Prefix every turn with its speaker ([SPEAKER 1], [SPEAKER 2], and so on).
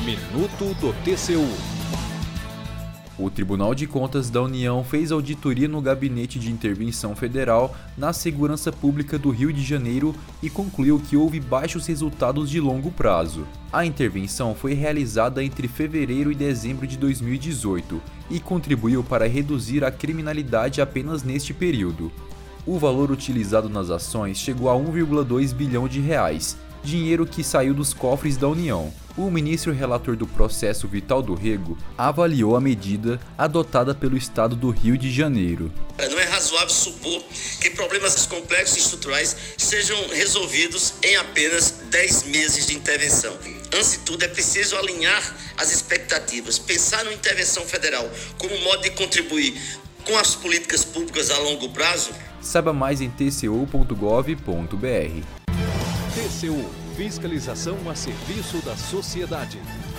[SPEAKER 1] Minuto do TCU. O Tribunal de Contas da União fez auditoria no Gabinete de Intervenção Federal na Segurança Pública do Rio de Janeiro e concluiu que houve baixos resultados de longo prazo. A intervenção foi realizada entre fevereiro e dezembro de 2018 e contribuiu para reduzir a criminalidade apenas neste período. O valor utilizado nas ações chegou a 1,2 bilhão de reais, dinheiro que saiu dos cofres da União. O ministro relator do processo, Vital do Rego, avaliou a medida adotada pelo Estado do Rio de Janeiro.
[SPEAKER 2] Não é razoável supor que problemas complexos e estruturais sejam resolvidos em apenas 10 meses de intervenção. Antes de tudo, é preciso alinhar as expectativas, pensar na intervenção federal como modo de contribuir com as políticas públicas a longo prazo.
[SPEAKER 1] Saiba mais em tcu.gov.br.
[SPEAKER 3] TCU, fiscalização a serviço da sociedade.